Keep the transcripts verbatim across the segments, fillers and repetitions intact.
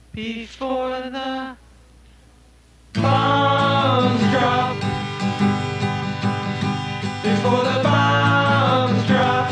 Before the bombs drop. Before the bombs drop.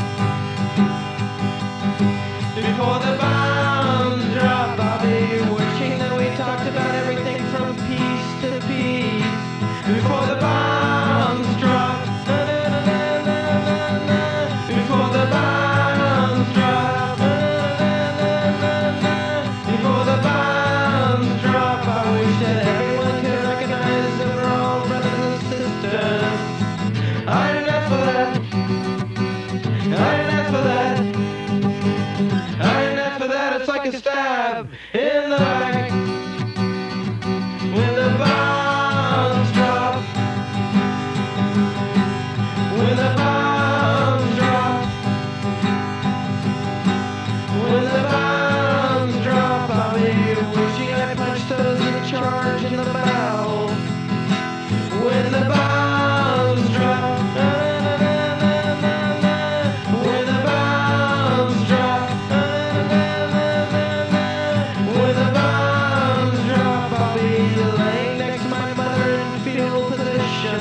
Before the bombs drop. I'll be wishing that we talked about everything from peace to peace. Before the bombs drop. Na, na, na, na, na, na. Before the bombs drop. Na, na, na, na, na. Before the bombs drop. I wish that everyone could recognize that we're all brothers and sisters. I didn't ask for that. I didn't ask for that. I didn't ask for that. It's like a stab in the back. When the bombs drop. When the bombs drop. When the bombs drop. I'll be wishing I punched those in charge in the mouth. When the bombs drop. Na, na, na, na, na, na. When the bombs drop. Na, na, na, na, na. When the bombs drop. I'll be laying next to my mother in fetal position.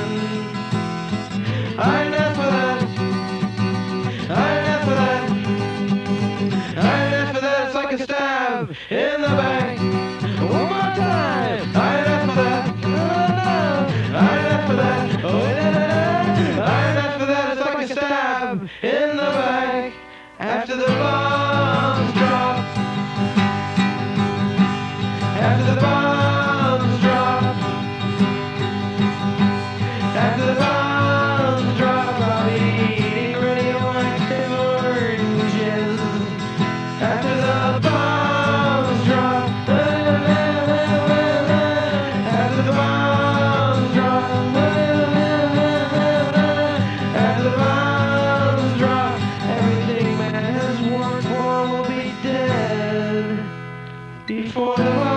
I didn't ask for that. I didn't ask for that. I didn't ask for that. It's like a stab in the back. One more time. I didn't ask for that. No, no, no. I didn't ask for that. Oh, no, no, no. I didn't ask for that. It's like a stab in the back. After the bombs drop. After the bombs drop. After the bombs drop. I'll be eating radioactive oranges. After the bombs drop. Na, na, na, na, na. After the bombs drop. Na, na, na, na, na. After the bombs drop. Everything man has worked for will be dead. Before the bombs